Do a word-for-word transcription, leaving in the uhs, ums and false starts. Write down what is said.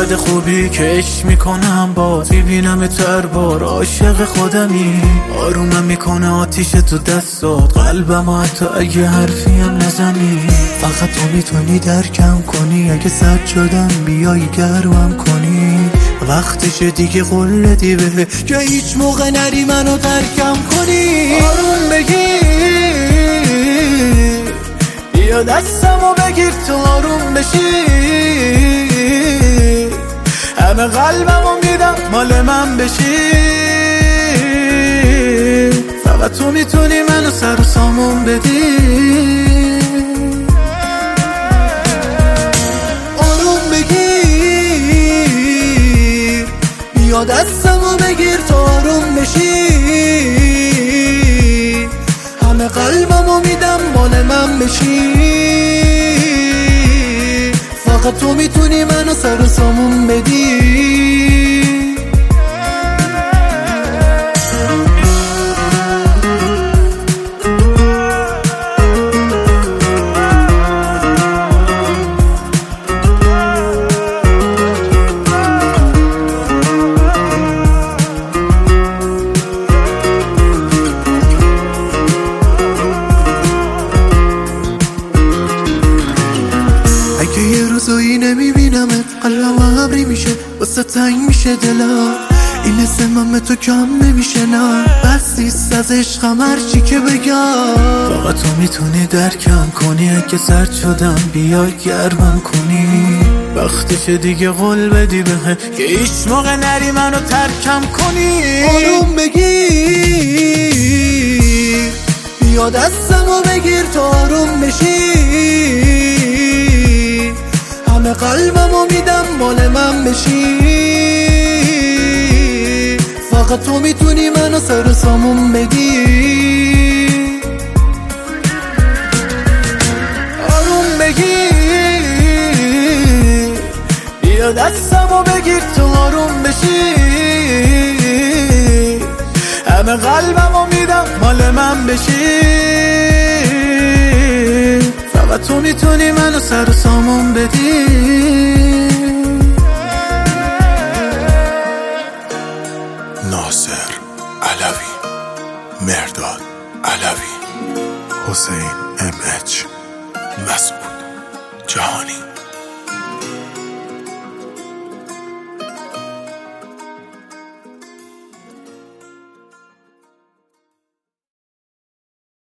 چقدر خوبی که عشق میکنم با میبینم تر بار عاشق خودمی. آرومم میکنه آتیش تو دستات قلبم و حتی اگه حرفی هم نزنی. فقط تو میتونی درکم کنی، اگه سرد شدم بیای گرمم کنی. وقتش دیگه قول ندی به که هیچ موقع نری منو ترکم کنی. آروم بگیر بیا دستمو بگیر تو آروم بشی. همه قلبمو میدم مال من بشی. فقط تو میتونی منو سر و سامون بدی. آروم بگیر بیا دستمو بگیر تو آروم بشی. همه قلبمو میدم مال من بشی. فقط تو میتونی منو سر و سامون بدی. اگه یه روزایی نمیبینمت قلبم ابری میشه واسه تنگ میشه دلم. این اسمم تو کم نمیشه نه بس نیست از عشقم هرچی که بگم. فقط تو میتونی درکم کنی، اگه سرد شدم بیای گرمم کنی. وقتش دیگه قول بدی بهم که هیچ موقع نری منو ترکم کنی. آروم بگیر بیا دستمو بگیر تو آروم بشی. همه قلبمو میدم مال من بشی. فقط تو میتونی منو سر و سامون بدی. آروم بگیر بیا دستمو بگیر تو آروم بشی. همه قلبمو میدم مال من بشی. فقط تو میتونی منو سر و سامون بدی. ناصر علوی، مرداد علوی، حسین ام اچ، مسعود جهانی.